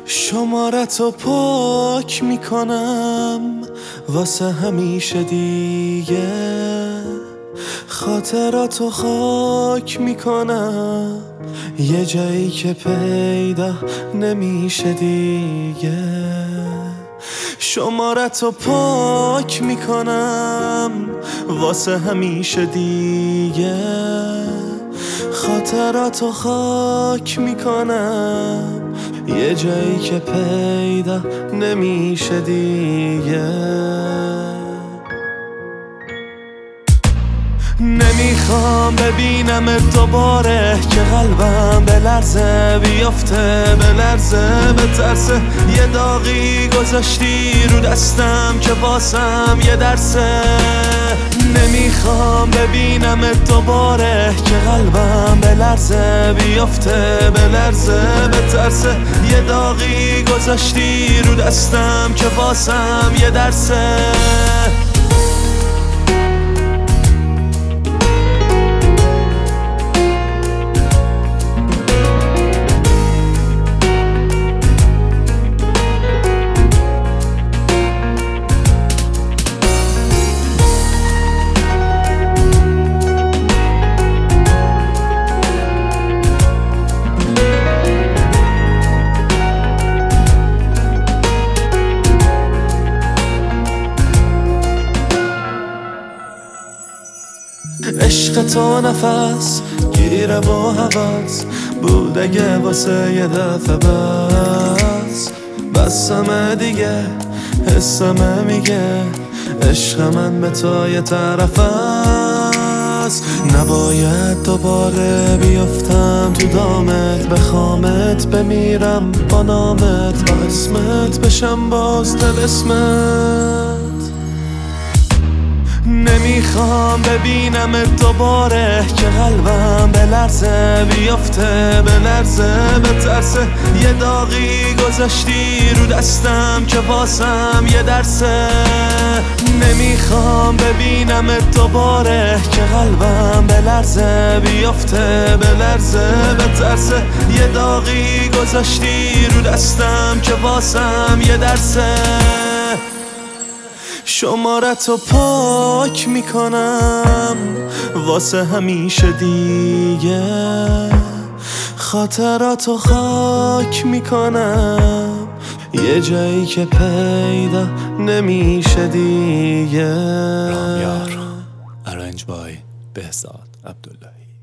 شمارتو پاک میکنم واسه همیشه دیگه، خاطراتو خاک میکنم یه جایی که پیدا نمیشه دیگه. شمارتو پاک میکنم واسه همیشه دیگه، خاطراتو خاک میکنم یه جایی که پیدا نمیشه دیگه. نمیخوام ببینم دوباره که قلبم به لرزه بیفته، به لرزه به ترسه. یه داغی گذاشتی رو دستم که واسم یه درسه. نمیخوام ببینم دوباره که قلبم به لرزه بیفته، به لرزه به ترسه. یه داغی گذاشتی رو دستم که واسم یه درسه. عشق تو نفس گیره و هوس بود اگه واسه یه دفعه بسمه دیگه، حسمه میگه عشق من به تو یه طرف است. نباید دوباره بیفتم تو دامت، بخوامت بمیرم با نامت، با اسمت بشم باز طلسمت. نمیخوام ببینم دوباره که قلبم به لرزه بیفته، به لرزه به ترسه. یه داغی گذاشتی رو دستم که واسم یه درسه. نمیخوام ببینم دوباره که قلبم به لرزه بیفته، به لرزه به ترسه. یه داغی گذاشتی رو دستم که واسم یه درسه. شمارتو پاک میکنم واسه همیشه دیگه، خاطراتو خاک میکنم یه جایی که پیدا نمیشه دیگه. رامیار ارنج بای بهزاد عبداللهی.